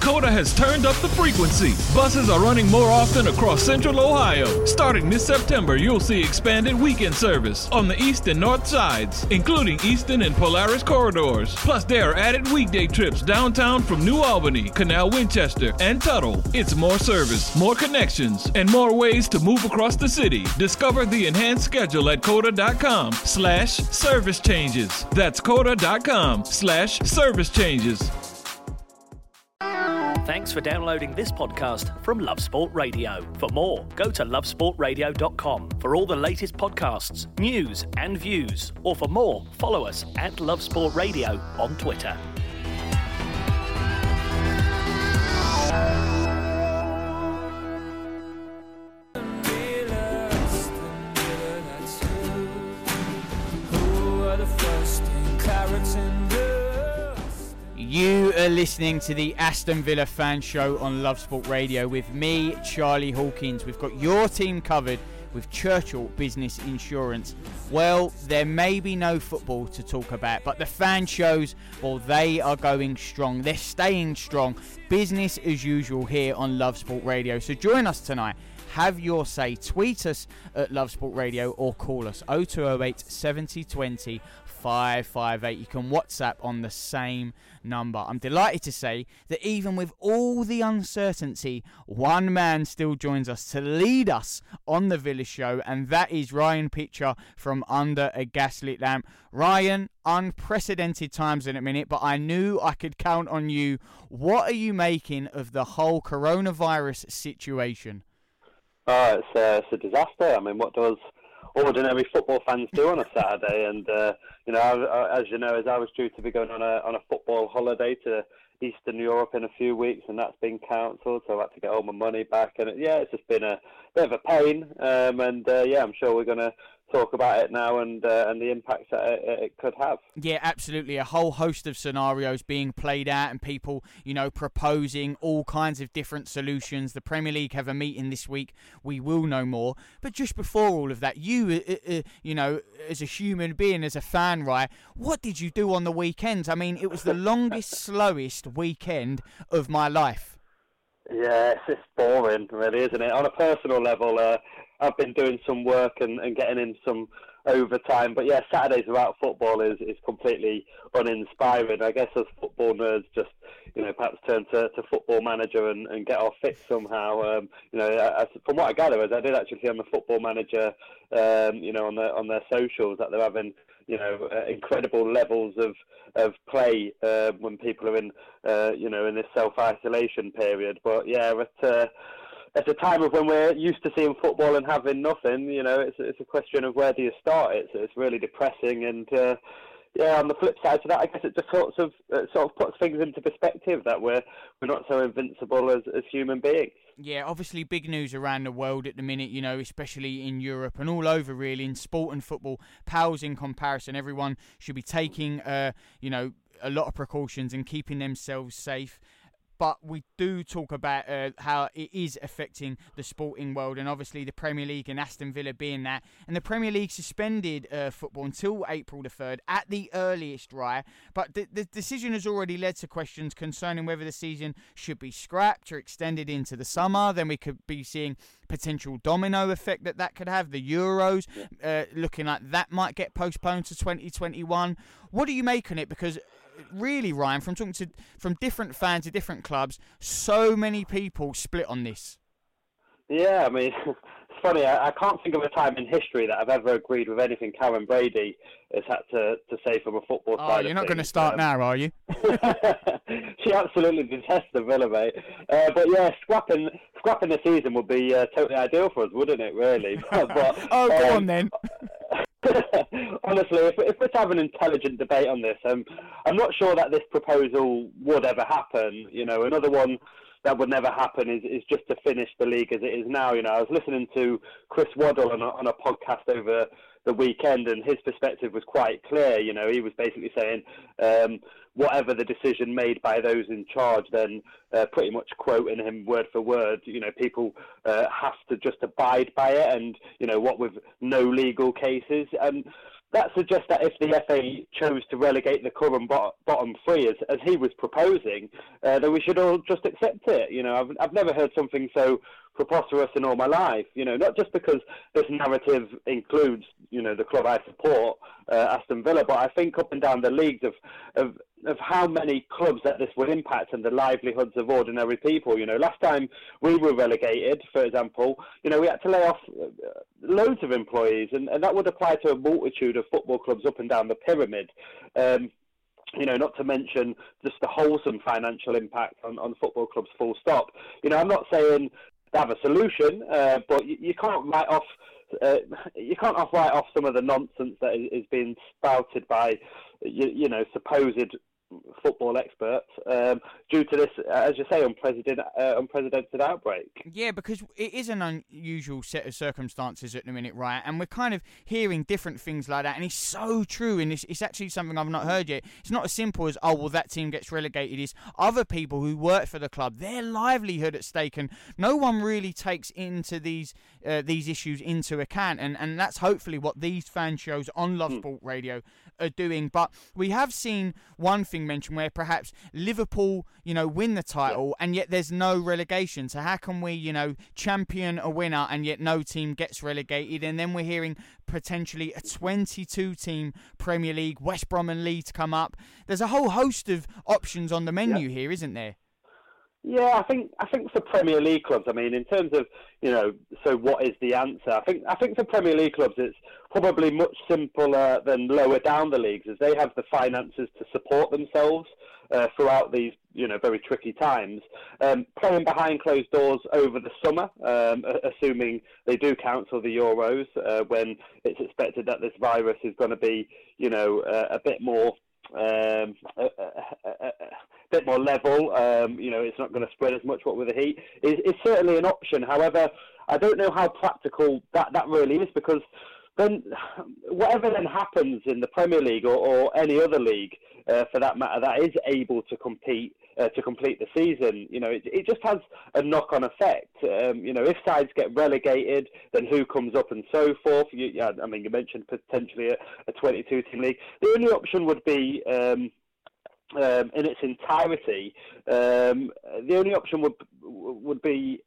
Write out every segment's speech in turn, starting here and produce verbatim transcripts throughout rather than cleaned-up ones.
Coda has turned up the frequency. Buses are running more often across Central Ohio. Starting this September, you'll see expanded weekend service on the east and north sides, including Easton and Polaris corridors. Plus, there are added weekday trips downtown from New Albany, Canal Winchester, and Tuttle. It's more service, more connections, and more ways to move across the city. Discover the enhanced schedule at coda.com slash service changes. That's coda.com slash service changes. Thanks for downloading this podcast from Love Sport Radio. For more, go to love sport radio dot com for all the latest podcasts, news and views. Or for more, follow us at Love Sport Radio on Twitter. You are listening to the Aston Villa Fan Show on Love Sport Radio with me, Charlie Hawkins. We've got your team covered with Churchill Business Insurance. Well, there may be no football to talk about, but the fan shows, well, they are going strong. They're staying strong. Business as usual here on Love Sport Radio. So join us tonight. Have your say. Tweet us at Love Sport Radio or call us oh two oh eight, seven oh two oh, five five eight. You can WhatsApp on the same number. I'm delighted to say that even with all the uncertainty, one man still joins us to lead us on the Villa show, and that is Ryan Pitcher from Under a Gaslit Lamp. Ryan, unprecedented times in a minute, but I knew I could count on you. What are you making of the whole coronavirus situation? Oh, it's, uh, it's a disaster. I mean, what does ordinary football fans do on a Saturday? And, uh, you know, I, as you know, as I was due to be going on a on a football holiday to Eastern Europe in a few weeks, and that's been cancelled, so I had to get all my money back. And, it, yeah, it's just been a bit of a pain. Um, and, uh, yeah, I'm sure we're going to talk about it now and uh, and the impacts that it, it could have. Yeah, absolutely. A whole host of scenarios being played out and people, you know, proposing all kinds of different solutions. The Premier League have a meeting this week. We will know more. But just before all of that, you, uh, uh, you know, as a human being, as a fan, right, what did you do on the weekends? I mean, it was the longest, slowest weekend of my life. Yeah, it's just boring, really, isn't it? On a personal level, uh, I've been doing some work and, and getting in some overtime. But, yeah, Saturdays without football is, is completely uninspiring. I guess as football nerds just, you know, perhaps turn to, to Football Manager and, and get our fix somehow. Um, you know, I, from what I gather, is I did actually see on the Football Manager, um, you know, on, the, on their socials that they're having, you know, uh, incredible levels of of play uh, when people are in, uh, you know, in this self-isolation period. But, yeah, at, uh, at a time of when we're used to seeing football and having nothing, you know, it's, it's a question of where do you start. It's, it's really depressing. And, uh, yeah, on the flip side to that, I guess it just sort of, uh, sort of puts things into perspective that we're, we're not so invincible as, as human beings. Yeah, obviously big news around the world at the minute, you know, especially in Europe and all over really, in sport and football. Pals in comparison, everyone should be taking, uh, you know, a lot of precautions and keeping themselves safe. But we do talk about uh, how it is affecting the sporting world, and obviously the Premier League and Aston Villa being that. And the Premier League suspended uh, football until April the third at the earliest, right? But the, the decision has already led to questions concerning whether the season should be scrapped or extended into the summer. Then we could be seeing potential domino effect that that could have. The Euros, uh, looking like that might get postponed to twenty twenty-one. What do you make on it? Because really, Ryan, from talking to from different fans of different clubs, so many people split on this. Yeah, I mean, it's funny. I, I can't think of a time in history that I've ever agreed with anything Karen Brady has had to, to say from a football oh, side. You're not things. going to start um, now, are you? She absolutely detests the Villa, mate. Uh, but yeah, scrapping scrapping the season would be uh, totally ideal for us, wouldn't it? Really. but, but, oh, go um, on then. Honestly, if, if we're to have an intelligent debate on this, um, I'm not sure that this proposal would ever happen. You know, another one that would never happen is, is just to finish the league as it is now. You know, I was listening to Chris Waddle on a, on a podcast over the weekend, and his perspective was quite clear. You know, he was basically saying um, whatever the decision made by those in charge, then uh, pretty much quoting him word for word, you know, people uh, have to just abide by it, and, you know, what with no legal cases. And that suggests that if the F A chose to relegate the current bot- bottom three, as, as he was proposing, uh, then we should all just accept it. You know, I've, I've never heard something so preposterous in all my life. You know, not just because this narrative includes, you know, the club I support, uh, Aston Villa, but I think up and down the leagues of, of of how many clubs that this would impact and the livelihoods of ordinary people. You know, last time we were relegated, for example, you know, we had to lay off loads of employees, and, and that would apply to a multitude of football clubs up and down the pyramid. Um, you know, not to mention just the wholesome financial impact on, on football clubs, full stop. You know, I'm not saying they have a solution, uh, but you, you can't write off Uh, you can't write off some of the nonsense that is, is being spouted by, you, you know, supposed football experts um, due to this, as you say, unprecedented, uh, unprecedented outbreak. Yeah, because it is an unusual set of circumstances at the minute, right? And we're kind of hearing different things like that, and it's so true, and it's, it's actually something I've not heard yet. It's not as simple as, oh, well, that team gets relegated. It's other people who work for the club, their livelihood at stake, and no one really takes into these uh, these issues into account, and, and that's hopefully what these fan shows on Love Sport Radio are doing. But we have seen one thing mentioned where perhaps Liverpool, you know, win the title and yet there's no relegation. So how can we, you know, champion a winner and yet no team gets relegated? And then we're hearing potentially a twenty-two team Premier League, West Brom and Leeds come up. There's a whole host of options on the menu yeah. here, isn't there? Yeah, I think I think for Premier League clubs, I mean, in terms of, you know, so what is the answer? I think I think for Premier League clubs, it's probably much simpler than lower down the leagues, as they have the finances to support themselves uh, throughout these, you know, very tricky times. Um, playing behind closed doors over the summer, um, assuming they do cancel the Euros, uh, when it's expected that this virus is going to be, you know, uh, a bit more. Um, a, a, a, a bit more level, um, you know, it's not going to spread as much what with the heat, is, is certainly an option. However, I don't know how practical that, that really is, because then whatever then happens in the Premier League or, or any other league, uh, for that matter, that is able to compete, uh, to complete the season, you know, it, it just has a knock-on effect. Um, you know, if sides get relegated, then who comes up and so forth. You, yeah, I mean, you mentioned potentially a, a twenty-two team league. The only option would be, um, um, in its entirety, um, the only option would would be,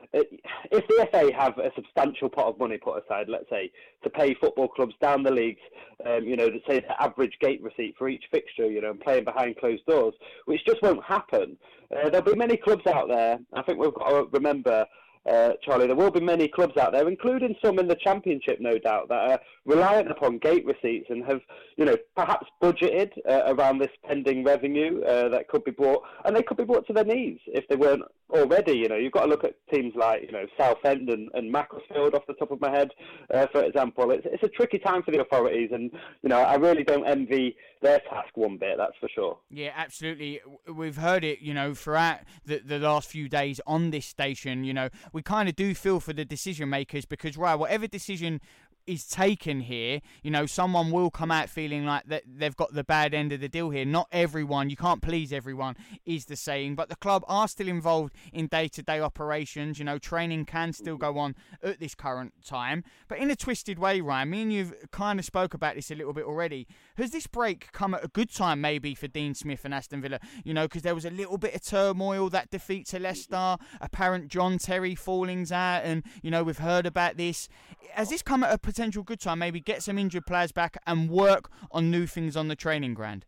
if the F A have a substantial pot of money put aside, let's say, to pay football clubs down the leagues, um, you know, to say the average gate receipt for each fixture, you know, and playing behind closed doors, which just won't happen. Uh, there'll be many clubs out there. I think we've got to remember, uh, Charlie, there will be many clubs out there, including some in the Championship, no doubt, that are reliant upon gate receipts and have, you know, perhaps budgeted uh, around this pending revenue uh, that could be brought, and they could be brought to their knees if they weren't already. You know, you've got to look at teams like, you know, Southend and, and Macclesfield off the top of my head, uh, for example. It's, it's a tricky time for the authorities, and, you know, I really don't envy their task one bit, that's for sure. Yeah, absolutely. We've heard it, you know, throughout the, the last few days on this station. You know, we kind of do feel for the decision makers, because, right, whatever decision is taken here, you know, someone will come out feeling like that they've got the bad end of the deal here. Not everyone, you can't please everyone, is the saying, but the club are still involved in day-to-day operations. You know, training can still go on at this current time, but in a twisted way, Ryan, me and you've kind of spoke about this a little bit already. Has this break come at a good time maybe for Dean Smith and Aston Villa? You know, because there was a little bit of turmoil, that defeat to Leicester, apparent John Terry fallings out, and, you know, we've heard about this. Has this come at a potential good time, maybe get some injured players back and work on new things on the training ground?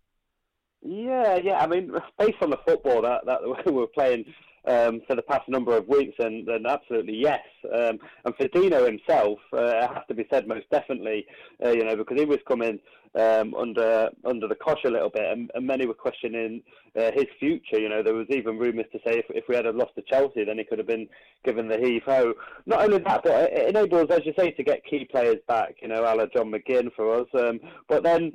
Yeah, yeah. I mean, based on the football that, that we're playing um, for the past number of weeks, and, and absolutely yes. Um, and for Dino himself, uh, it has to be said most definitely, uh, you know, because he was coming um, under under the cosh a little bit, and, and many were questioning uh, his future. You know, there was even rumours to say if, if we had lost to Chelsea, then he could have been given the heave-ho. Not only that, but it enables, as you say, to get key players back, you know, a la John McGinn for us. Um, but then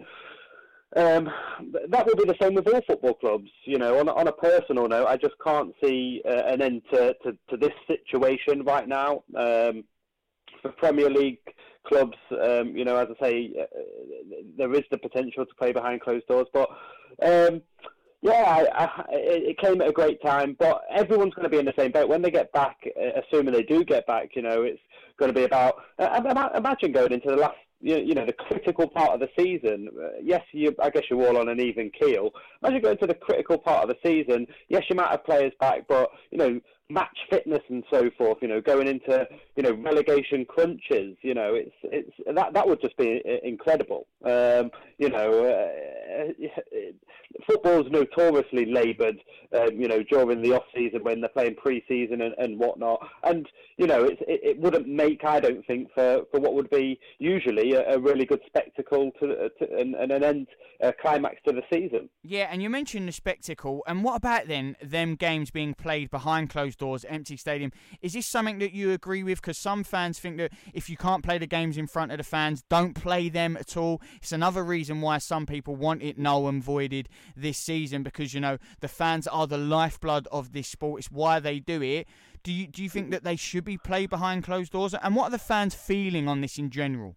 Um, that will be the same with all football clubs. You know, on, on a personal note, I just can't see uh, an end to, to, to this situation right now. Um, for Premier League clubs, um, you know, as I say, uh, there is the potential to play behind closed doors. But, um, yeah, I, I, it came at a great time. But everyone's going to be in the same boat. When they get back, assuming they do get back, you know, it's going to be about... Uh, imagine going into the last you, you know, the critical part of the season, uh, yes, you, I guess you're all on an even keel. As you go into the critical part of the season, yes, you might have players back, but, you know, match fitness and so forth, you know, going into, you know, relegation crunches, you know, it's it's that that would just be incredible. Um, you know, uh, football's notoriously laboured, um, you know, during the off season when they're playing pre-season and, and whatnot, and you know, it's, it it wouldn't make, I don't think, for, for what would be usually a, a really good spectacle to, to and, and an end uh, climax to the season. Yeah, and you mentioned the spectacle, and what about then them games being played behind closed doors, empty stadium? Is this something that you agree with? Because some fans think that if you can't play the games in front of the fans, don't play them at all. It's another reason why some people want it null and voided this season, because, you know, the fans are the lifeblood of this sport. It's why they do it. Do you do you think that they should be played behind closed doors? And what are the fans feeling on this in general?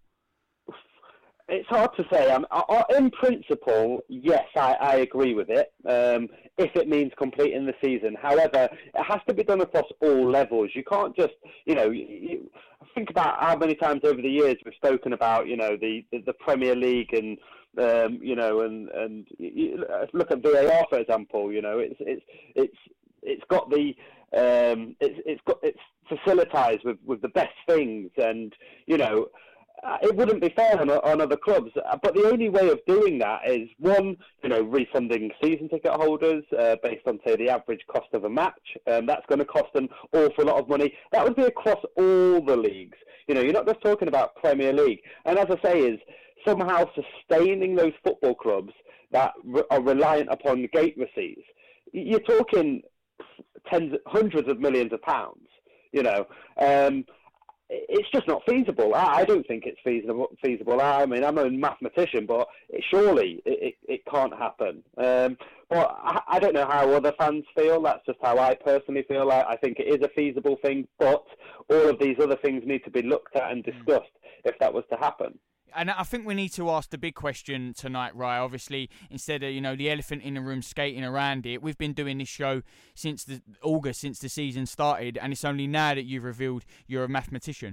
It's hard to say. Um, in principle, yes, I, I agree with it, um, if it means completing the season. However, it has to be done across all levels. You can't just, you know, you, think about how many times over the years we've spoken about, you know, the, the, the Premier League and, um, you know, and, and you, look at V A R, for example. You know, it's it's it's it's got the um, it's it's got it's facilitised with, with the best things, and you know. Uh, it wouldn't be fair on, on other clubs, but the only way of doing that is, one, you know, refunding season ticket holders uh, based on, say, the average cost of a match. Um, that's going to cost an awful lot of money. That would be across all the leagues. You know, you're not just talking about Premier League. And as I say, is somehow sustaining those football clubs that re- are reliant upon gate receipts. You're talking tens, hundreds of millions of pounds, you know. Um, It's just not feasible. I, I don't think it's feasible. Feasible. I mean, I'm a mathematician, but it, surely it, it, it can't happen. Um, but I, I don't know how other fans feel. That's just how I personally feel. I, I think it is a feasible thing, but all of these other things need to be looked at and discussed if that was to happen. And I think we need to ask the big question tonight, Ryan. Obviously, instead of, you know, the elephant in the room skating around it, we've been doing this show since the August, since the season started, and it's only now that you've revealed you're a mathematician.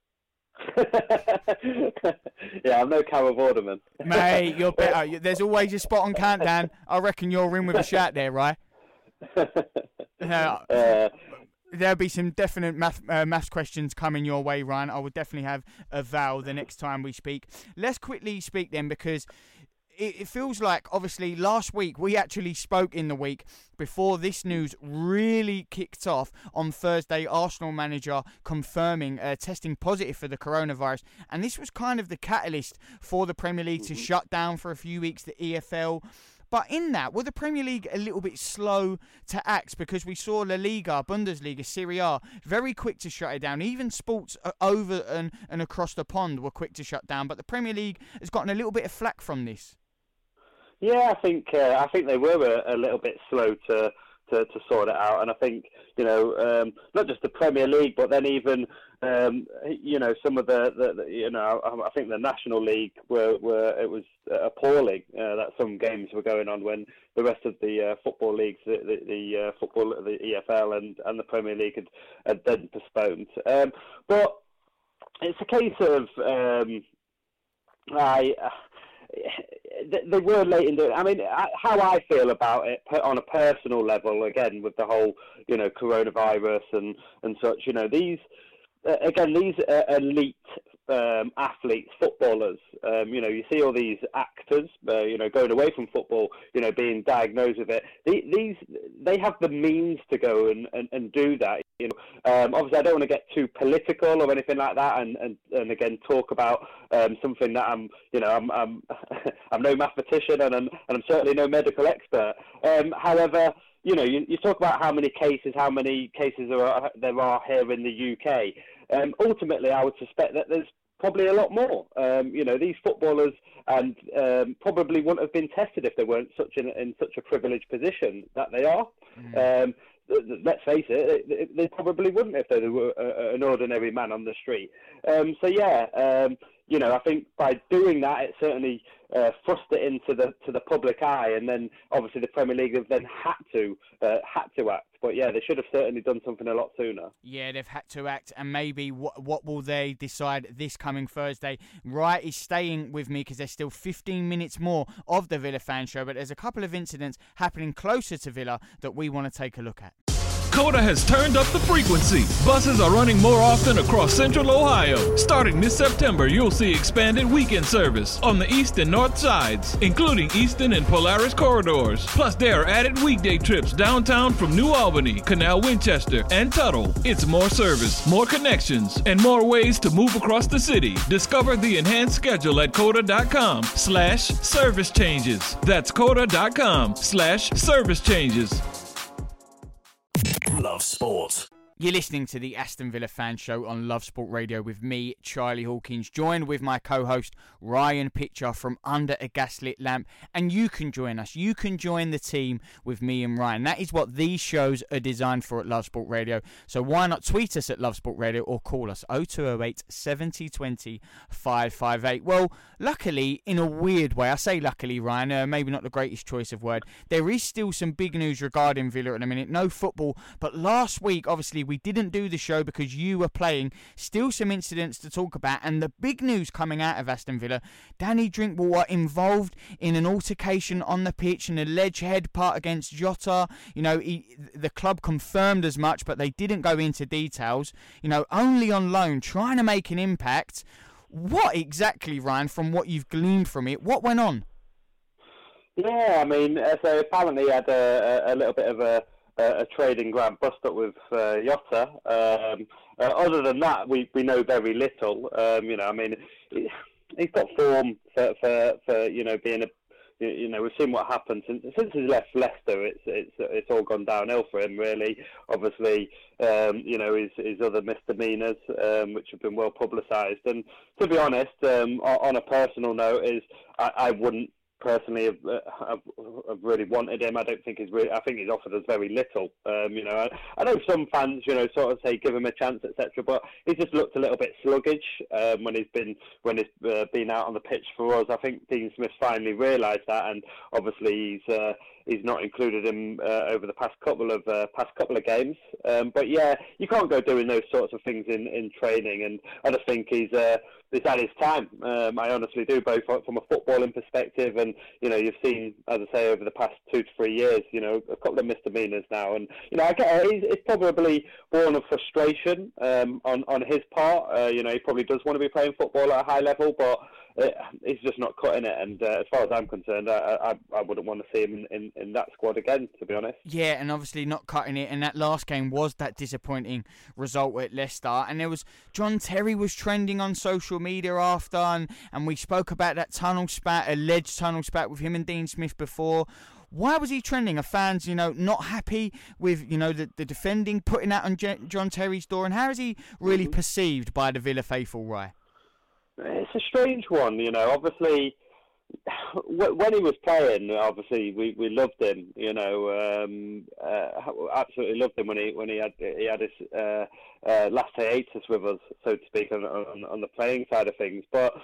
Yeah, I'm no Carol Vorderman. Mate, you're better. There's always a spot on countdown. I reckon you're in with a shout there, right? Uh, uh, There'll be some definite math, uh, maths questions coming your way, Ryan. I will definitely have a Val the next time we speak. Let's quickly speak then, because it, it feels like, obviously, last week we actually spoke in the week before this news really kicked off on Thursday. Arsenal manager confirming uh, testing positive for the coronavirus. And this was kind of the catalyst for the Premier League to shut down for a few weeks the E F L. But in that, were the Premier League a little bit slow to act? Because we saw La Liga, Bundesliga, Serie A very quick to shut it down. Even sports over and, and across the pond were quick to shut down. But the Premier League has gotten a little bit of flack from this. Yeah, I think uh, I think they were a, a little bit slow to, to, to sort it out. And I think, you know, um, not just the Premier League, but then even, um, you know, some of the, the, the, you know, I, I think the National League were, were it was appalling uh, that some games were going on when the rest of the uh, football leagues, the, the, the uh, football, the E F L and, and the Premier League had, had then postponed. Um, but it's a case of, um, I... Uh, they were late in doing. I mean, how I feel about it on a personal level, again, with the whole, you know, coronavirus and, and such, you know, these, uh, again, these uh, elite um, athletes, footballers, um, you know, you see all these actors, uh, you know, going away from football, you know, being diagnosed with it. These, they have the means to go and, and, and do that. You know, um, obviously, I don't want to get too political or anything like that, and, and, and again talk about um, something that I'm, you know, I'm I'm, I'm no mathematician and I'm, and I'm certainly no medical expert. Um, however, you know, you, you talk about how many cases, how many cases there are, there are here in the U K. Um, ultimately, I would suspect that there's probably a lot more. Um, you know, these footballers and um, probably wouldn't have been tested if they weren't such in, in such a privileged position that they are. Mm. Um, let's face it, they probably wouldn't if they were an ordinary man on the street. Um, so yeah, um, you know, I think by doing that, it certainly uh, thrust it into the to the public eye, and then obviously the Premier League have then had to uh, had to act. But yeah, they should have certainly done something a lot sooner. Yeah, they've had to act, and maybe what what will they decide this coming Thursday? Wright is staying with me because there's still fifteen minutes more of the Villa Fan Show, but there's a couple of incidents happening closer to Villa that we want to take a look at. Coda has turned up the frequency. Buses are running more often across Central Ohio. Starting this September, you'll see expanded weekend service on the east and north sides, including Easton and Polaris corridors. Plus, there are added weekday trips downtown from New Albany, Canal Winchester, and Tuttle. It's more service, more connections, and more ways to move across the city. Discover the enhanced schedule at coda.com slash service changes. That's coda.com slash service changes. Love Sport. You're listening to the Aston Villa Fan Show on Love Sport Radio with me, Charlie Hawkins, joined with my co-host Ryan Pitcher from Under a Gaslit Lamp. And you can join us. You can join the team with me and Ryan. That is what these shows are designed for at Love Sport Radio. So why not tweet us at Love Sport Radio or call us oh two oh eight, seventy, twenty, five five eight. Well, luckily, in a weird way, I say luckily, Ryan, uh, maybe not the greatest choice of word, there is still some big news regarding Villa at the minute. No football, but last week, obviously, we didn't do the show because you were playing. Still some incidents to talk about, and the big news coming out of Aston Villa, Danny Drinkwater involved in an altercation on the pitch, an alleged head part against Jota. You know, he, the club confirmed as much, but they didn't go into details. You know, only on loan, trying to make an impact. What exactly, Ryan, from what you've gleaned from it, what went on? Yeah, I mean, uh, so apparently he had a, a, a little bit of a a trading ground bust up with uh, Jota. Um, uh, other than that, we, we know very little. Um, you know, I mean, he, he's got form for, for, for you know being a you know we've seen what happened since since he's left Leicester. It's it's it's all gone downhill for him really. Obviously, um, you know his his other misdemeanors, um, which have been well publicised. And to be honest, um, on a personal note, is I, I wouldn't. Personally, I've, I've, I've really wanted him. I don't think he's really. I think he's offered us very little. Um, you know, I, I know some fans, you know, sort of say give him a chance, et cetera. But he's just looked a little bit sluggish um, when he's been when he's uh, been out on the pitch for us. I think Dean Smith finally realised that, and obviously he's uh, he's not included him uh, over the past couple of uh, past couple of games. Um, but yeah, you can't go doing those sorts of things in, in training, and I just think he's. Uh, He's had his time. Um, I honestly do, both from a footballing perspective and, you know, you've seen, as I say, over the past two to three years, you know, a couple of misdemeanors now. And, you know, I get it. It's probably born of frustration um, on, on his part. Uh, you know, he probably does want to be playing football at a high level, but it, he's just not cutting it. And uh, as far as I'm concerned, I, I, I wouldn't want to see him in, in, in that squad again, to be honest. Yeah, and obviously not cutting it. And that last game was that disappointing result at Leicester. And there was, John Terry was trending on social media after, and, and we spoke about that tunnel spat, alleged tunnel spat with him and Dean Smith before. Why was he trending? Are fans, you know, not happy with, you know, the, the defending, putting that on J- John Terry's door? And how is he really mm-hmm. perceived by the Villa faithful, Rye? It's a strange one, you know. Obviously, when he was playing, obviously we, we loved him, you know. Um, uh, absolutely loved him when he when he had he had his uh, uh, last hiatus with us, so to speak, on, on, on the playing side of things. But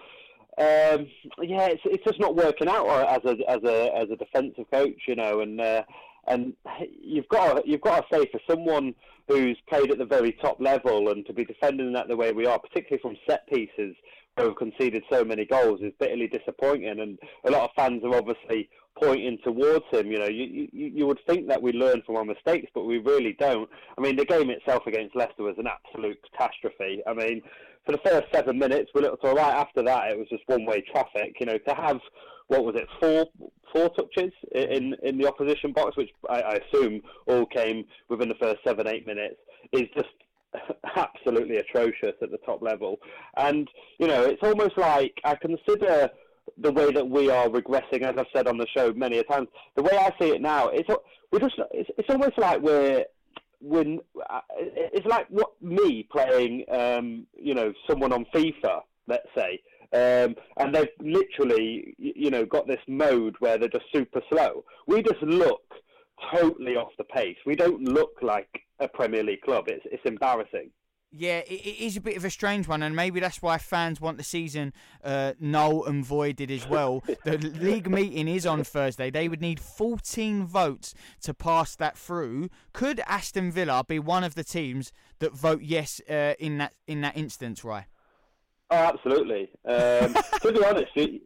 um, yeah, it's it's just not working out as a as a as a defensive coach, you know. And uh, and you've got you've got to say, for someone who's played at the very top level and to be defending that the way we are, particularly from set pieces, who have conceded so many goals, is bitterly disappointing, and a lot of fans are obviously pointing towards him. You know, you, you you would think that we learn from our mistakes, but we really don't. I mean, the game itself against Leicester was an absolute catastrophe. I mean, for the first seven minutes, we looked all right. After that, it was just one-way traffic. You know, to have, what was it, four four touches in in the opposition box, which I, I assume all came within the first seven, eight minutes, is just absolutely atrocious at the top level. And, you know, it's almost like I consider the way that we are regressing, as I've said on the show many a times, the way I see it now, it's we're just it's, it's almost like we're when it's like what me playing um, you know, someone on FIFA, let's say, um, and they've literally, you know, got this mode where they're just super slow. We just look totally off the pace. We don't look like a Premier League club. It's it's embarrassing. Yeah, it, it is a bit of a strange one, and maybe that's why fans want the season uh, null and voided as well. The league meeting is on Thursday. They would need fourteen votes to pass that through. Could Aston Villa be one of the teams that vote yes uh, in that in that instance, Rye? Oh, absolutely. Um, to be honest, you,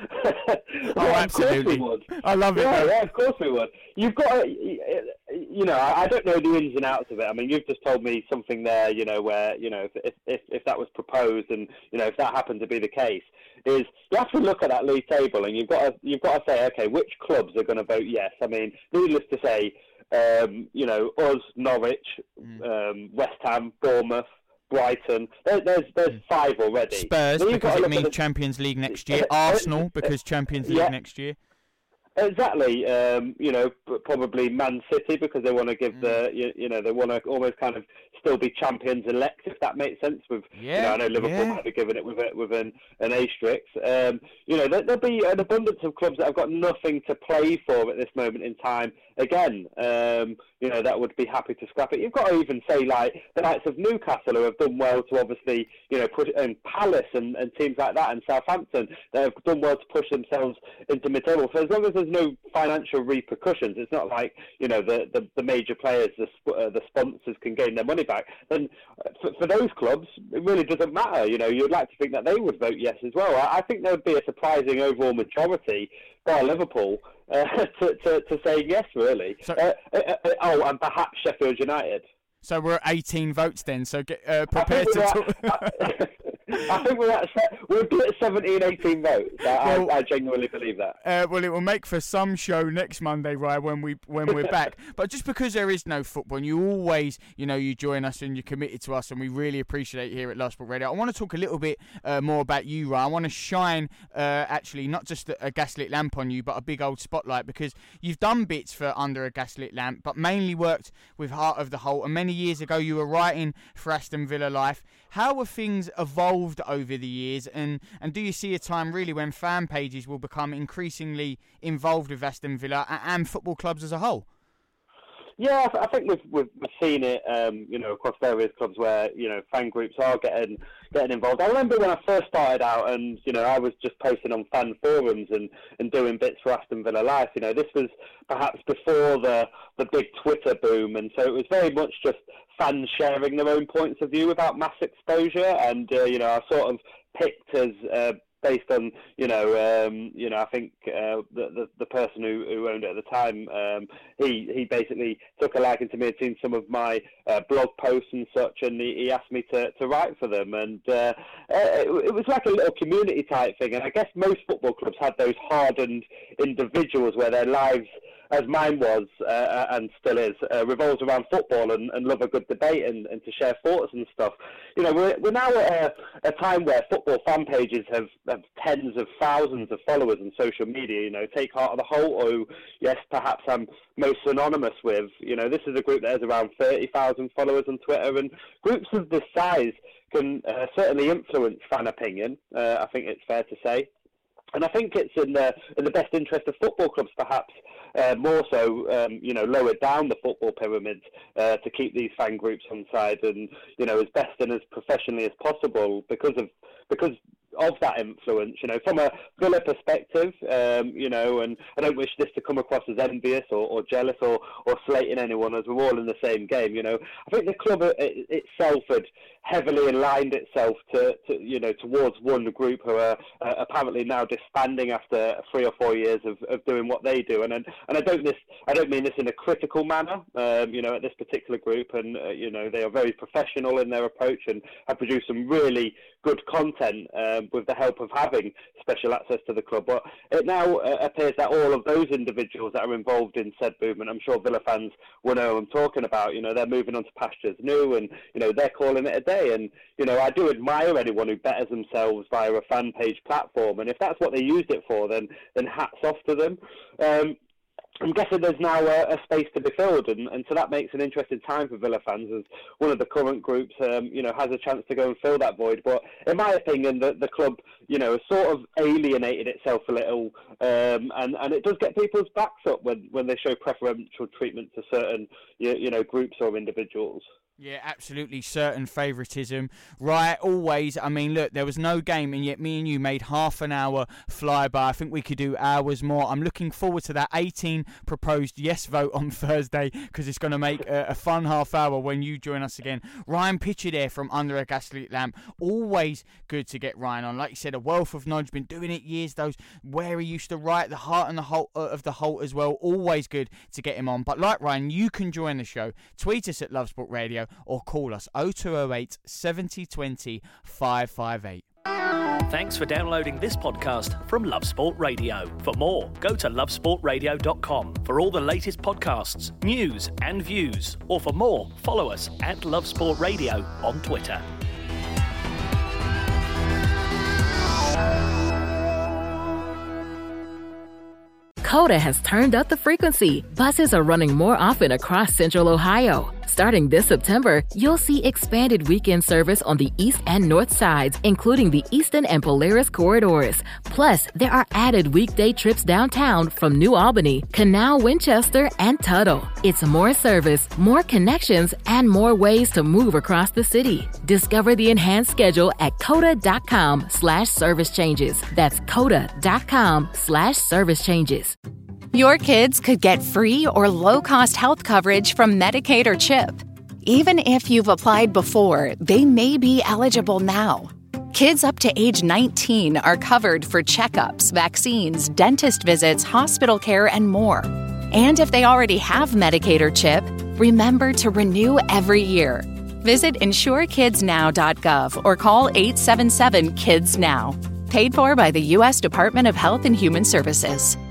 oh, absolutely. I love it. Yeah, yeah, of course we would. You've got, to, you know, I don't know the ins and outs of it. I mean, you've just told me something there, you know, where, you know, if if if that was proposed, and you know, if that happened to be the case, is you have to look at that league table, and you've got to you've got to say, okay, which clubs are going to vote yes? I mean, needless to say, um, you know, us, Norwich, mm. um, West Ham, Bournemouth, Brighton. There, there's there's five already. Spurs, because it means the... Champions League next year. Arsenal, because Champions League yeah. next year. Exactly. Um, you know, probably Man City, because they want to give mm. the you, you know they want to almost kind of still be champions elect, if that makes sense. With yeah, you know, I know Liverpool yeah. might be giving it with a, with an an asterisk. Um, you know, there, there'll be an abundance of clubs that have got nothing to play for at this moment in time. Again, um, you know, that would be happy to scrap it. You've got to even say, like, the likes of Newcastle, who have done well to obviously, you know, put and Palace and, and teams like that, and Southampton, that have done well to push themselves into mid-table. So as long as there's no financial repercussions, it's not like, you know, the, the, the major players, the uh, the sponsors can gain their money back, then for, for those clubs, it really doesn't matter. You know, you'd like to think that they would vote yes as well. I, I think there would be a surprising overall majority by Liverpool uh, to, to, to say yes, really. So, uh, uh, uh, oh, and perhaps Sheffield United. So we're at eighteen votes then, so get uh, prepared to talk. I think we're at we'll be at seventeen, eighteen votes. I, well, I, I genuinely believe that. Uh, well, it will make for some show next Monday, right? When we when we're back. But just because there is no football, and you always, you know, you join us and you're committed to us, and we really appreciate it here at Love Sport Radio. I want to talk a little bit uh, more about you, Ryan. I want to shine, uh, actually, not just a, a gaslit lamp on you, but a big old spotlight, because you've done bits for Under a Gaslit Lamp, but mainly worked with Heart of the Holt. And many years ago, you were writing for Aston Villa Life. How have things evolved over the years, and, and do you see a time really when fan pages will become increasingly involved with Aston Villa and, and football clubs as a whole? Yeah, I think we've we've seen it, um, you know, across various clubs where, you know, fan groups are getting getting involved. I remember when I first started out, and you know, I was just posting on fan forums and, and doing bits for Aston Villa Life. You know, this was perhaps before the the big Twitter boom, and so it was very much just fans sharing their own points of view without mass exposure. And uh, you know, I sort of picked as uh, based on, you know, um, you know, I think uh, the, the the person who, who owned it at the time, um, he he basically took a liking to me, had seen some of my uh, blog posts and such, and he, he asked me to, to write for them, and uh, it, it was like a little community type thing. And I guess most football clubs had those hardened individuals where their lives, as mine was uh, and still is, uh, revolves around football and, and love a good debate and, and to share thoughts and stuff. You know, we're, we're now at a, a time where football fan pages have, have tens of thousands of followers on social media. You know, take Heart of the Holt, who, yes, perhaps I'm most synonymous with. You know, this is a group that has around thirty thousand followers on Twitter, and groups of this size can uh, certainly influence fan opinion, uh, I think it's fair to say. And I think it's in the in the best interest of football clubs, perhaps uh, more so, um, you know, lower down the football pyramid uh, to keep these fan groups on side and, you know, as best and as professionally as possible because of because of that influence. You know, from a Villa perspective, um, you know, and I don't wish this to come across as envious or, or jealous or, or slating anyone, as we're all in the same game. You know, I think the club it, itself had heavily aligned itself to, to, you know, towards one group who are uh, apparently now disbanding after three or four years of, of doing what they do. And and, and I don't this I don't mean this in a critical manner. Um, you know, at this particular group, and uh, you know, they are very professional in their approach and have produced some really good content um, with the help of having special access to the club. But it now uh, appears that all of those individuals that are involved in said movement, I'm sure Villa fans will know what I'm talking about. You know, they're moving on to pastures new, and you know, they're calling it a day. And you know, I do admire anyone who betters themselves via a fan page platform. And if that's what they used it for, then then hats off to them. Um, I'm guessing there's now a, a space to be filled, and, and so that makes an interesting time for Villa fans as one of the current groups, um, you know, has a chance to go and fill that void. But in my opinion, the, the club, you know, has sort of alienated itself a little, um, and, and it does get people's backs up when, when they show preferential treatment to certain, you, you know, groups or individuals. Yeah, absolutely certain favouritism. Right, always. I mean, look, there was no game, and yet me and you made half an hour fly by. I think we could do hours more. I'm looking forward to that eighteen proposed yes vote on Thursday, because it's going to make a, a fun half hour when you join us again. Ryan Pitcher there from Under a Gaslit Lamp. Always good to get Ryan on. Like you said, a wealth of knowledge. Been doing it years, those where he used to write the heart and the halt of the halt as well. Always good to get him on. But like Ryan, you can join the show. Tweet us at Love Sport Radio, or call us oh two oh eight, seven oh two oh, five five eight. Thanks for downloading this podcast from Love Sport Radio. For more, go to love sport radio dot com for all the latest podcasts, news and views. Or for more, follow us at Love Sport Radio on Twitter. Coda has turned up the frequency. Buses are running more often across Central Ohio. Starting this September, you'll see expanded weekend service on the east and north sides, including the Eastern and Polaris corridors. Plus, there are added weekday trips downtown from New Albany, Canal, Winchester, and Tuttle. It's more service, more connections, and more ways to move across the city. Discover the enhanced schedule at coda.com slash service changes. That's coda.com slash service changes. Your kids could get free or low-cost health coverage from Medicaid or CHIP. Even if you've applied before, they may be eligible now. Kids up to age nineteen are covered for checkups, vaccines, dentist visits, hospital care, and more. And if they already have Medicaid or CHIP, remember to renew every year. Visit insure kids now dot gov or call eight seven seven, KIDS NOW. Paid for by the U S Department of Health and Human Services.